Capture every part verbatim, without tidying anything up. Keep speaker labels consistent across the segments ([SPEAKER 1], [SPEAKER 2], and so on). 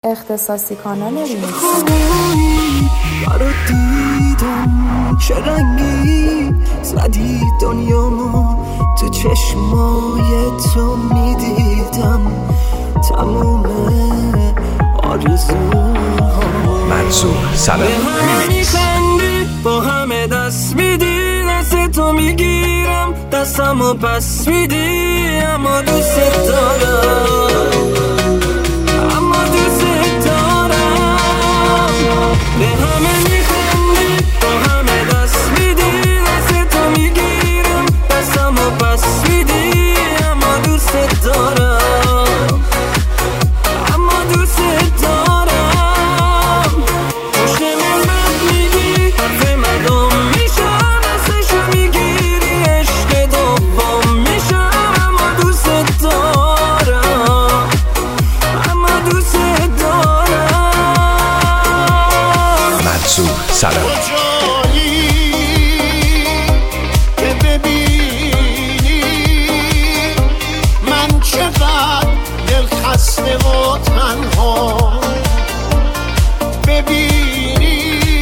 [SPEAKER 1] اختصاصی کانال ریمیکس.
[SPEAKER 2] برات دیدم چه رنگی زدی دنیامو، تو چشمای تو میدیدم تموم آرزوها.
[SPEAKER 3] منصور سلام ریمیکس.
[SPEAKER 2] با همه دست میدی، دست تو میگیرم دستمو پس میدی، اما دوست دارم، اما دوست دارم. به همه میخندی، با همه دست میدی، دست تو میگیرم دستمو پس میدی، اما دوست دارم، اما دوست دارم. پشت من میگی حرف مردم میشم، دستشو میگیری عشق دوم میشم، اما دوست دارم، اما دوست دارم.
[SPEAKER 3] منصور سلام.
[SPEAKER 4] که ببینی من چقدر دل خسته و تنها، ببینی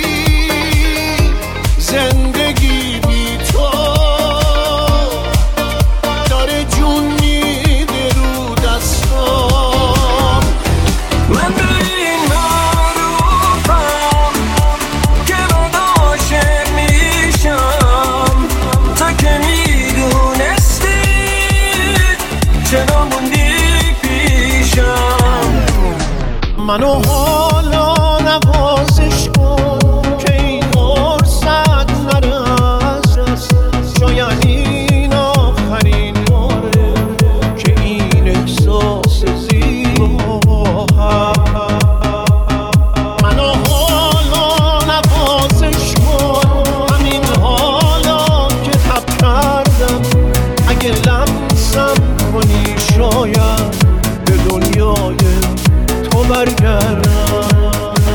[SPEAKER 4] زندگی بی تو داره جون میده رو دستام.
[SPEAKER 2] من به این معروفم که من عاشق میشم، تا که میدونستی چرا موندی پیشم.
[SPEAKER 4] منو حالا نوازش کن که این فرصت نره از دست، شاید این آخرین باره که این احساس زیبا هست. منو حالا نوازش کن، همین حالا که تب کردم، اگه لمسم کنی شاید به دنیای تو برگردم.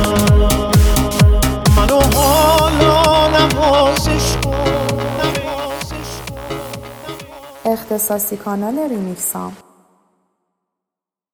[SPEAKER 4] منو حالا نوازش کن، نوازش کن.
[SPEAKER 1] اختصاصی کانال ریمیکس.